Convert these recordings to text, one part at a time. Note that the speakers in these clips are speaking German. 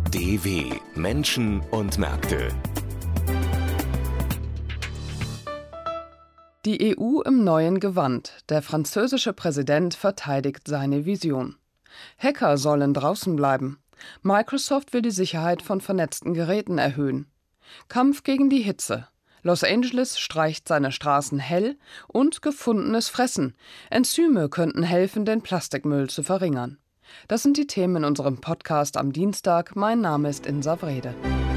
DW Menschen und Märkte. Die EU im neuen Gewand. Der französische Präsident verteidigt seine Vision. Hacker sollen draußen bleiben. Microsoft will die Sicherheit von vernetzten Geräten erhöhen. Kampf gegen die Hitze. Los Angeles streicht seine Straßen hell und gefundenes Fressen. Enzyme könnten helfen, den Plastikmüll zu verringern. Das sind die Themen in unserem Podcast am Dienstag. Mein Name ist Insa Wrede.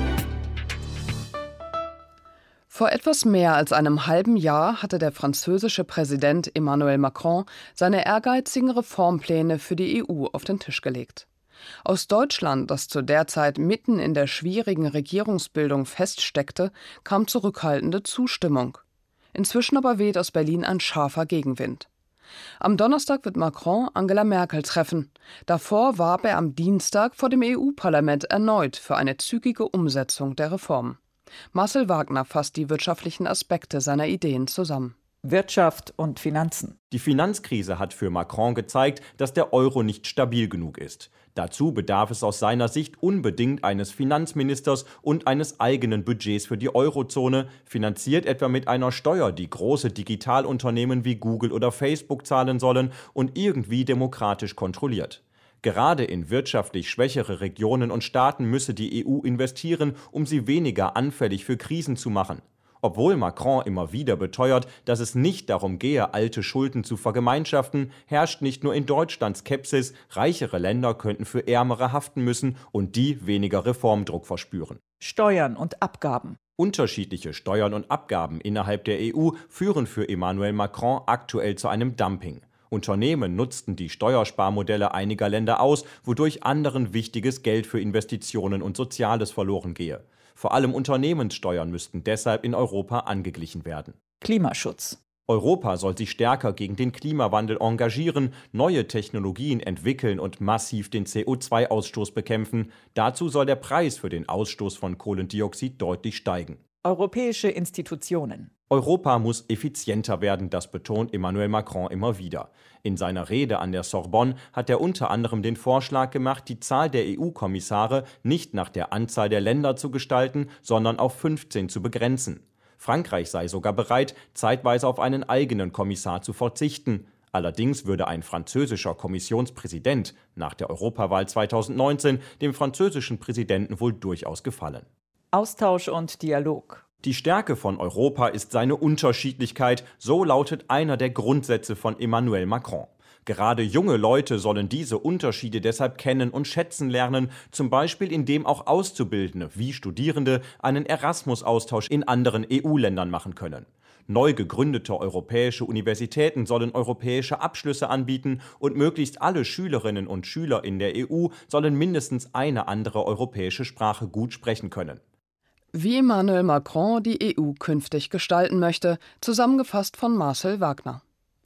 Vor etwas mehr als einem halben Jahr hatte der französische Präsident Emmanuel Macron seine ehrgeizigen Reformpläne für die EU auf den Tisch gelegt. Aus Deutschland, das zu der Zeit mitten in der schwierigen Regierungsbildung feststeckte, kam zurückhaltende Zustimmung. Inzwischen aber weht aus Berlin ein scharfer Gegenwind. Am Donnerstag wird Macron Angela Merkel treffen. Davor warb er am Dienstag vor dem EU-Parlament erneut für eine zügige Umsetzung der Reformen. Marcel Wagner fasst die wirtschaftlichen Aspekte seiner Ideen zusammen. Wirtschaft und Finanzen. Die Finanzkrise hat für Macron gezeigt, dass der Euro nicht stabil genug ist. Dazu bedarf es aus seiner Sicht unbedingt eines Finanzministers und eines eigenen Budgets für die Eurozone, finanziert etwa mit einer Steuer, die große Digitalunternehmen wie Google oder Facebook zahlen sollen und irgendwie demokratisch kontrolliert. Gerade in wirtschaftlich schwächere Regionen und Staaten müsse die EU investieren, um sie weniger anfällig für Krisen zu machen. Obwohl Macron immer wieder beteuert, dass es nicht darum gehe, alte Schulden zu vergemeinschaften, herrscht nicht nur in Deutschland Skepsis, reichere Länder könnten für ärmere haften müssen und die weniger Reformdruck verspüren. Steuern und Abgaben. Unterschiedliche Steuern und Abgaben innerhalb der EU führen für Emmanuel Macron aktuell zu einem Dumping. Unternehmen nutzten die Steuersparmodelle einiger Länder aus, wodurch anderen wichtiges Geld für Investitionen und Soziales verloren gehe. Vor allem Unternehmenssteuern müssten deshalb in Europa angeglichen werden. Klimaschutz. Europa soll sich stärker gegen den Klimawandel engagieren, neue Technologien entwickeln und massiv den CO2-Ausstoß bekämpfen. Dazu soll der Preis für den Ausstoß von Kohlendioxid deutlich steigen. Europäische Institutionen. Europa muss effizienter werden, das betont Emmanuel Macron immer wieder. In seiner Rede an der Sorbonne hat er unter anderem den Vorschlag gemacht, die Zahl der EU-Kommissare nicht nach der Anzahl der Länder zu gestalten, sondern auf 15 zu begrenzen. Frankreich sei sogar bereit, zeitweise auf einen eigenen Kommissar zu verzichten. Allerdings würde ein französischer Kommissionspräsident nach der Europawahl 2019 dem französischen Präsidenten wohl durchaus gefallen. Austausch und Dialog. Die Stärke von Europa ist seine Unterschiedlichkeit, so lautet einer der Grundsätze von Emmanuel Macron. Gerade junge Leute sollen diese Unterschiede deshalb kennen und schätzen lernen, zum Beispiel indem auch Auszubildende wie Studierende einen Erasmus-Austausch in anderen EU-Ländern machen können. Neu gegründete europäische Universitäten sollen europäische Abschlüsse anbieten und möglichst alle Schülerinnen und Schüler in der EU sollen mindestens eine andere europäische Sprache gut sprechen können. Wie Emmanuel Macron die EU künftig gestalten möchte, zusammengefasst von Marcel Wagner.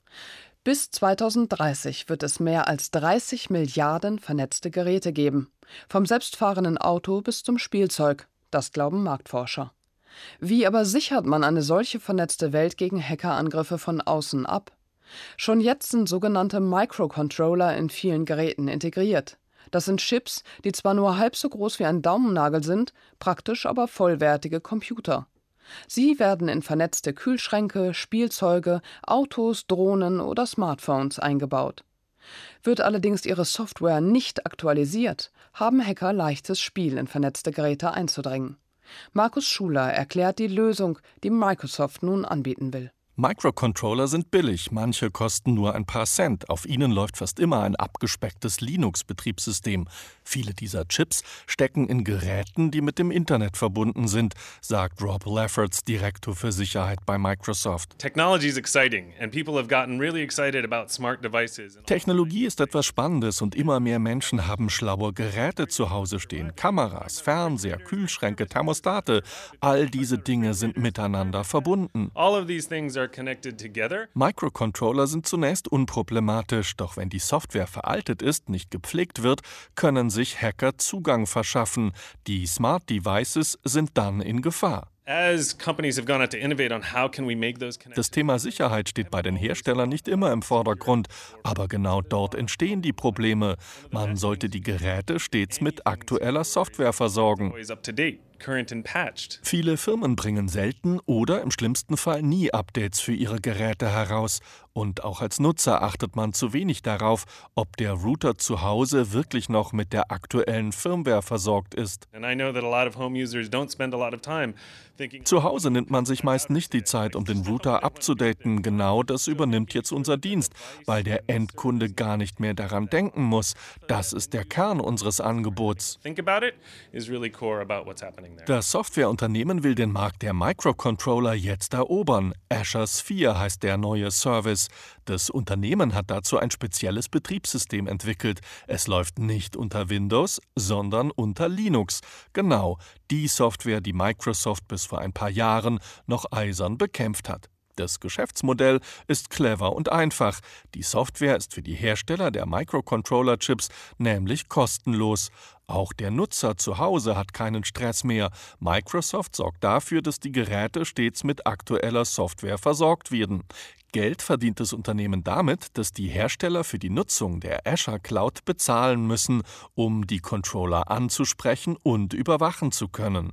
Bis 2030 wird es mehr als 30 Milliarden vernetzte Geräte geben, vom selbstfahrenden Auto bis zum Spielzeug, das glauben Marktforscher. Wie aber sichert man eine solche vernetzte Welt gegen Hackerangriffe von außen ab? Schon jetzt sind sogenannte Microcontroller in vielen Geräten integriert. Das sind Chips, die zwar nur halb so groß wie ein Daumennagel sind, praktisch aber vollwertige Computer. Sie werden in vernetzte Kühlschränke, Spielzeuge, Autos, Drohnen oder Smartphones eingebaut. Wird allerdings ihre Software nicht aktualisiert, haben Hacker leichtes Spiel in vernetzte Geräte einzudringen. Markus Schuler erklärt die Lösung, die Microsoft nun anbieten will. Microcontroller sind billig, manche kosten nur ein paar Cent. Auf ihnen läuft fast immer ein abgespecktes Linux-Betriebssystem. Viele dieser Chips stecken in Geräten, die mit dem Internet verbunden sind, sagt Rob Lefferts, Direktor für Sicherheit bei Microsoft. Technology ist etwas Spannendes und immer mehr Menschen haben schlaue Geräte zu Hause stehen. Kameras, Fernseher, Kühlschränke, Thermostate. All diese Dinge sind miteinander verbunden. All of these things are connected together. Microcontroller sind zunächst unproblematisch, doch wenn die Software veraltet ist, nicht gepflegt wird, können sich Hacker Zugang verschaffen. Die Smart Devices sind dann in Gefahr. Das Thema Sicherheit steht bei den Herstellern nicht immer im Vordergrund, aber genau dort entstehen die Probleme. Man sollte die Geräte stets mit aktueller Software versorgen. Viele Firmen bringen selten oder im schlimmsten Fall nie Updates für ihre Geräte heraus. Und auch als Nutzer achtet man zu wenig darauf, ob der Router zu Hause wirklich noch mit der aktuellen Firmware versorgt ist. Zu Hause nimmt man sich meist nicht die Zeit, um den Router abzudaten. Genau das übernimmt jetzt unser Dienst, weil der Endkunde gar nicht mehr daran denken muss. Das ist der Kern unseres Angebots. Das Softwareunternehmen will den Markt der Microcontroller jetzt erobern. Azure Sphere heißt der neue Service. Das Unternehmen hat dazu ein spezielles Betriebssystem entwickelt. Es läuft nicht unter Windows, sondern unter Linux. Genau, die Software, die Microsoft bis vor ein paar Jahren noch eisern bekämpft hat. Das Geschäftsmodell ist clever und einfach. Die Software ist für die Hersteller der Microcontroller-Chips nämlich kostenlos. Auch der Nutzer zu Hause hat keinen Stress mehr. Microsoft sorgt dafür, dass die Geräte stets mit aktueller Software versorgt werden. Geld verdient das Unternehmen damit, dass die Hersteller für die Nutzung der Azure Cloud bezahlen müssen, um die Controller anzusprechen und überwachen zu können.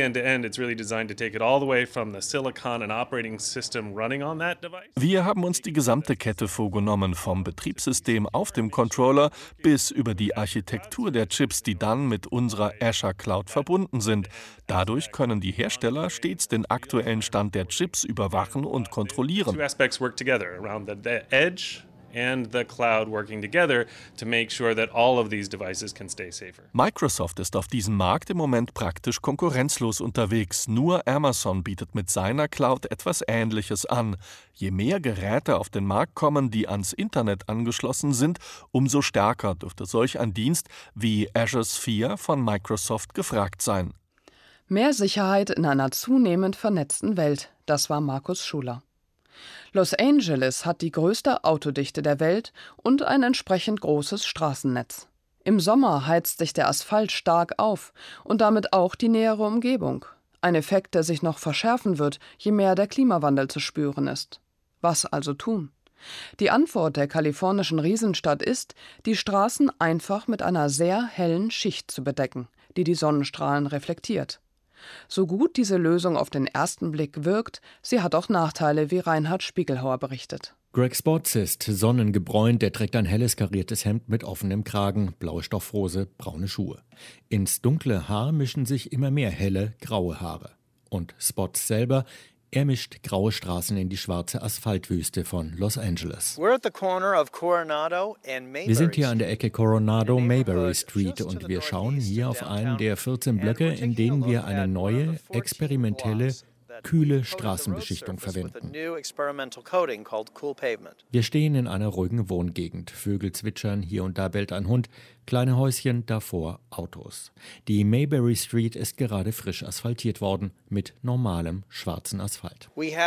Wir haben uns die gesamte Kette vorgenommen, vom Betriebssystem auf dem Controller bis über die Architektur der Chips, die dann mit unserer Azure Cloud verbunden sind. Dadurch können die Hersteller stets den aktuellen Stand der Chips überwachen und kontrollieren. Work together around the edge and the cloud working together to make sure that all of these devices can stay safer. Microsoft ist auf diesem Markt im Moment praktisch konkurrenzlos unterwegs. Nur Amazon bietet mit seiner Cloud etwas Ähnliches an. Je mehr Geräte auf den Markt kommen, die ans Internet angeschlossen sind, umso stärker dürfte solch ein Dienst wie Azure Sphere von Microsoft gefragt sein. Mehr Sicherheit in einer zunehmend vernetzten Welt, das war Markus Schuler. Los Angeles hat die größte Autodichte der Welt und ein entsprechend großes Straßennetz. Im Sommer heizt sich der Asphalt stark auf und damit auch die nähere Umgebung. Ein Effekt, der sich noch verschärfen wird, je mehr der Klimawandel zu spüren ist. Was also tun? Die Antwort der kalifornischen Riesenstadt ist, die Straßen einfach mit einer sehr hellen Schicht zu bedecken, die die Sonnenstrahlen reflektiert. So gut diese Lösung auf den ersten Blick wirkt, sie hat auch Nachteile, wie Reinhard Spiegelhauer berichtet. Greg Spotts ist sonnengebräunt, er trägt ein helles kariertes Hemd mit offenem Kragen, blaue Stoffhose, braune Schuhe. Ins dunkle Haar mischen sich immer mehr helle, graue Haare. Und Spotts selber, er mischt graue Straßen in die schwarze Asphaltwüste von Los Angeles. Wir sind hier an der Ecke Coronado-Mayberry Street und wir schauen hier auf einen der 14 Blöcke, in denen wir eine neue, experimentelle, kühle Straßenbeschichtung verwenden. Wir stehen in einer ruhigen Wohngegend. Vögel zwitschern, hier und da bellt ein Hund, kleine Häuschen, davor Autos. Die Mayberry Street ist gerade frisch asphaltiert worden mit normalem schwarzen Asphalt.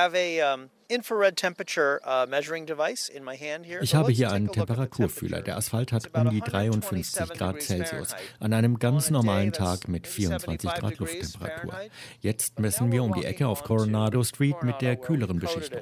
Ich habe hier einen Temperaturfühler. Der Asphalt hat um die 53 Grad Celsius an einem ganz normalen Tag mit 24 Grad Lufttemperatur. Jetzt messen wir um die Ecke auf Coronado Street mit der kühleren Beschichtung.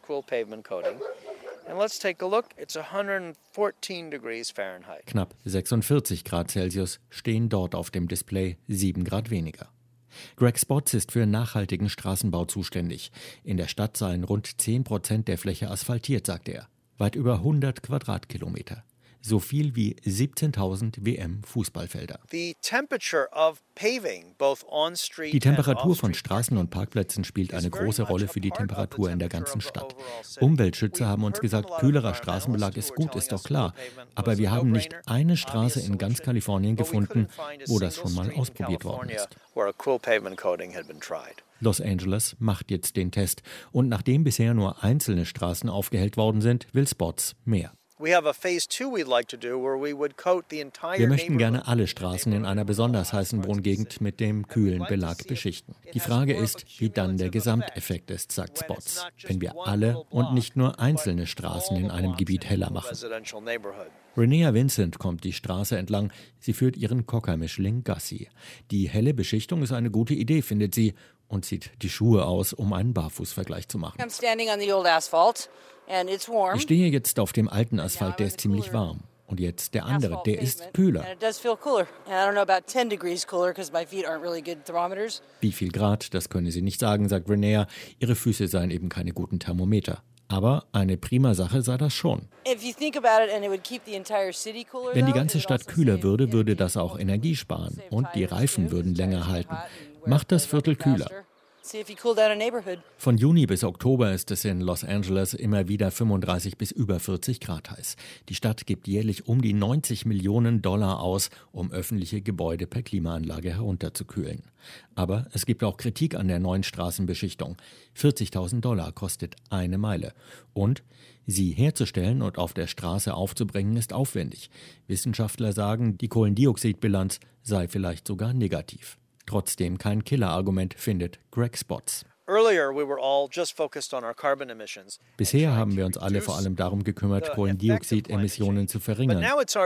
Knapp 46 Grad Celsius stehen dort auf dem Display, 7 Grad weniger. Greg Spotts ist für nachhaltigen Straßenbau zuständig. In der Stadt seien rund 10% der Fläche asphaltiert, sagt er. Weit über 100 Quadratkilometer. So viel wie 17.000 WM-Fußballfelder. Die Temperatur von Straßen und Parkplätzen spielt eine große Rolle für die Temperatur in der ganzen Stadt. Umweltschützer haben uns gesagt, kühlerer Straßenbelag ist gut, ist doch klar. Aber wir haben nicht eine Straße in ganz Kalifornien gefunden, wo das schon mal ausprobiert worden ist. Los Angeles macht jetzt den Test. Und nachdem bisher nur einzelne Straßen aufgehellt worden sind, will Spotts mehr. Wir möchten gerne alle Straßen in einer besonders heißen Wohngegend mit dem kühlen Belag beschichten. Die Frage ist, wie dann der Gesamteffekt ist, sagt Spotts, wenn wir alle und nicht nur einzelne Straßen in einem Gebiet heller machen. Renea Vincent kommt die Straße entlang. Sie führt ihren Cocker-Mischling Gussie. Die helle Beschichtung ist eine gute Idee, findet sie, und zieht die Schuhe aus, um einen Barfußvergleich zu machen. Ich stehe jetzt auf dem alten Asphalt, der ist ziemlich warm. Und jetzt der andere, der ist kühler. Wie viel Grad, das könne sie nicht sagen, sagt Renea. Ihre Füße seien eben keine guten Thermometer. Aber eine prima Sache sei das schon. Wenn die ganze Stadt kühler würde, würde das auch Energie sparen. Und die Reifen würden länger halten. Macht das Viertel kühler. Von Juni bis Oktober ist es in Los Angeles immer wieder 35 bis über 40 Grad heiß. Die Stadt gibt jährlich um die 90 Millionen Dollar aus, um öffentliche Gebäude per Klimaanlage herunterzukühlen. Aber es gibt auch Kritik an der neuen Straßenbeschichtung. 40.000 Dollar kostet eine Meile. Und sie herzustellen und auf der Straße aufzubringen, ist aufwendig. Wissenschaftler sagen, die Kohlendioxidbilanz sei vielleicht sogar negativ. Trotzdem kein Killerargument, findet Greg Spotts. Bisher haben wir uns alle vor allem darum gekümmert, Kohlendioxidemissionen zu verringern.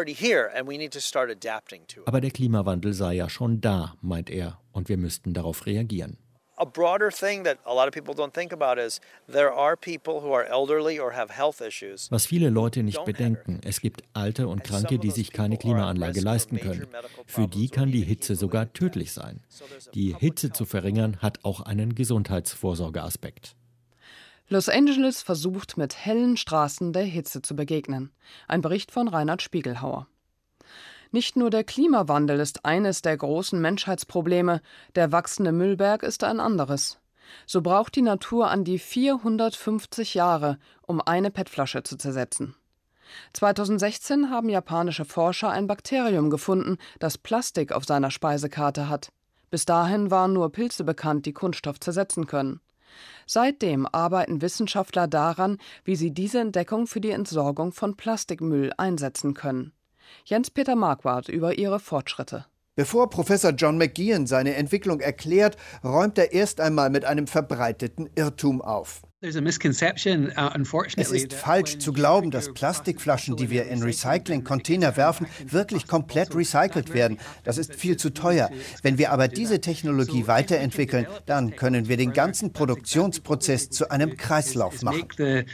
Aber der Klimawandel sei ja schon da, meint er, und wir müssten darauf reagieren. A broader thing that a lot of people don't think about is there are people who are elderly or have health issues. Was viele Leute nicht bedenken, es gibt Alte und Kranke, die sich keine Klimaanlage leisten können. Für die kann die Hitze sogar tödlich sein. Die Hitze zu verringern hat auch einen Gesundheitsvorsorgeaspekt. Los Angeles versucht, mit hellen Straßen der Hitze zu begegnen. Ein Bericht von Reinhard Spiegelhauer. Nicht nur der Klimawandel ist eines der großen Menschheitsprobleme, der wachsende Müllberg ist ein anderes. So braucht die Natur an die 450 Jahre, um eine PET-Flasche zu zersetzen. 2016 haben japanische Forscher ein Bakterium gefunden, das Plastik auf seiner Speisekarte hat. Bis dahin waren nur Pilze bekannt, die Kunststoff zersetzen können. Seitdem arbeiten Wissenschaftler daran, wie sie diese Entdeckung für die Entsorgung von Plastikmüll einsetzen können. Jens-Peter Marquardt über ihre Fortschritte. Bevor Professor John McGeehan seine Entwicklung erklärt, räumt er erst einmal mit einem verbreiteten Irrtum auf. Es ist falsch zu glauben, dass Plastikflaschen, die wir in Recycling-Container werfen, wirklich komplett recycelt werden. Das ist viel zu teuer. Wenn wir aber diese Technologie weiterentwickeln, dann können wir den ganzen Produktionsprozess zu einem Kreislauf machen.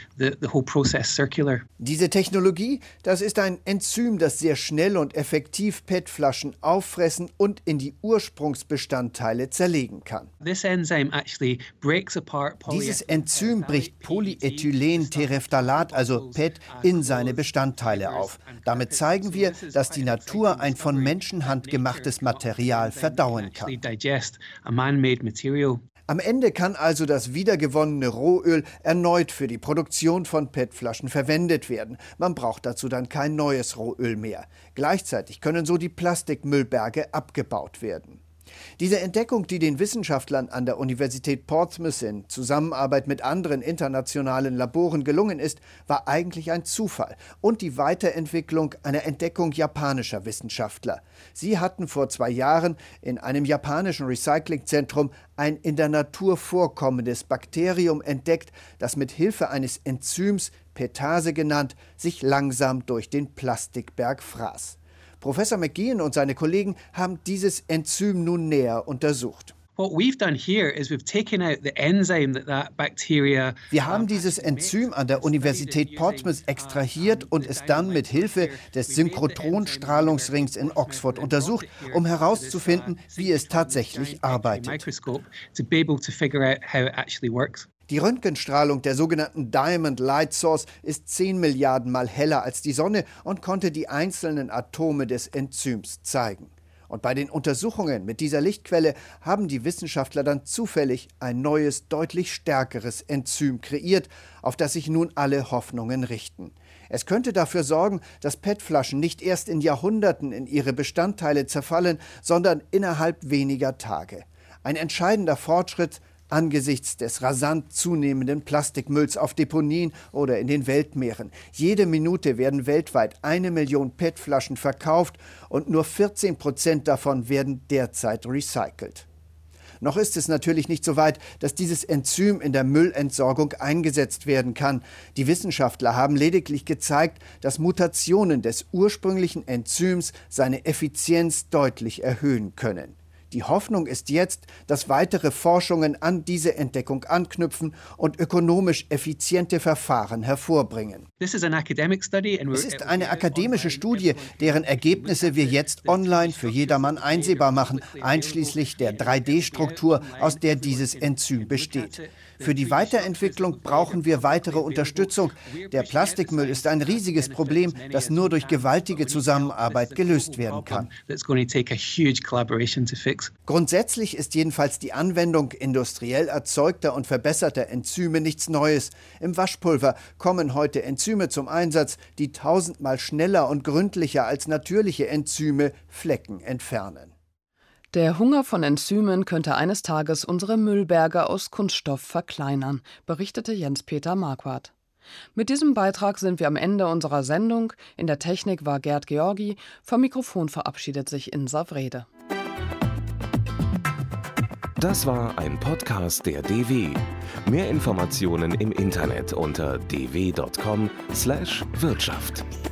Diese Technologie, das ist ein Enzym, das sehr schnell und effektiv PET-Flaschen auffressen und in die Ursprungsbestandteile zerlegen kann. Dieses Enzym bricht Polyethylen-Terephthalat, also PET, in seine Bestandteile auf. Damit zeigen wir, dass die Natur ein von Menschenhand gemachtes Material verdauen kann. Am Ende kann also das wiedergewonnene Rohöl erneut für die Produktion von PET-Flaschen verwendet werden. Man braucht dazu dann kein neues Rohöl mehr. Gleichzeitig können so die Plastikmüllberge abgebaut werden. Diese Entdeckung, die den Wissenschaftlern an der Universität Portsmouth in Zusammenarbeit mit anderen internationalen Laboren gelungen ist, war eigentlich ein Zufall und die Weiterentwicklung einer Entdeckung japanischer Wissenschaftler. Sie hatten vor 2 Jahren in einem japanischen Recyclingzentrum ein in der Natur vorkommendes Bakterium entdeckt, das mit Hilfe eines Enzyms, Petase genannt, sich langsam durch den Plastikberg fraß. Professor McGeehan und seine Kollegen haben dieses Enzym nun näher untersucht. Wir haben dieses Enzym an der Universität Portsmouth extrahiert und es dann mit Hilfe des Synchrotronstrahlungsrings in Oxford untersucht, um herauszufinden, wie es tatsächlich arbeitet. Die Röntgenstrahlung der sogenannten Diamond Light Source ist 10 Milliarden Mal heller als die Sonne und konnte die einzelnen Atome des Enzyms zeigen. Und bei den Untersuchungen mit dieser Lichtquelle haben die Wissenschaftler dann zufällig ein neues, deutlich stärkeres Enzym kreiert, auf das sich nun alle Hoffnungen richten. Es könnte dafür sorgen, dass PET-Flaschen nicht erst in Jahrhunderten in ihre Bestandteile zerfallen, sondern innerhalb weniger Tage. Ein entscheidender Fortschritt angesichts des rasant zunehmenden Plastikmülls auf Deponien oder in den Weltmeeren. Jede Minute werden weltweit 1 Million PET-Flaschen verkauft und nur 14% davon werden derzeit recycelt. Noch ist es natürlich nicht so weit, dass dieses Enzym in der Müllentsorgung eingesetzt werden kann. Die Wissenschaftler haben lediglich gezeigt, dass Mutationen des ursprünglichen Enzyms seine Effizienz deutlich erhöhen können. Die Hoffnung ist jetzt, dass weitere Forschungen an diese Entdeckung anknüpfen und ökonomisch effiziente Verfahren hervorbringen. Es ist eine akademische Studie, deren Ergebnisse wir jetzt online für jedermann einsehbar machen, einschließlich der 3D-Struktur, aus der dieses Enzym besteht. Für die Weiterentwicklung brauchen wir weitere Unterstützung. Der Plastikmüll ist ein riesiges Problem, das nur durch gewaltige Zusammenarbeit gelöst werden kann. Grundsätzlich ist jedenfalls die Anwendung industriell erzeugter und verbesserter Enzyme nichts Neues. Im Waschpulver kommen heute Enzyme zum Einsatz, die 1000-mal schneller und gründlicher als natürliche Enzyme Flecken entfernen. Der Hunger von Enzymen könnte eines Tages unsere Müllberge aus Kunststoff verkleinern, berichtete Jens-Peter Marquardt. Mit diesem Beitrag sind wir am Ende unserer Sendung. In der Technik war Gerd Georgi. Vom Mikrofon verabschiedet sich Insa Wrede. Das war ein Podcast der DW. Mehr Informationen im Internet unter dw.com/Wirtschaft.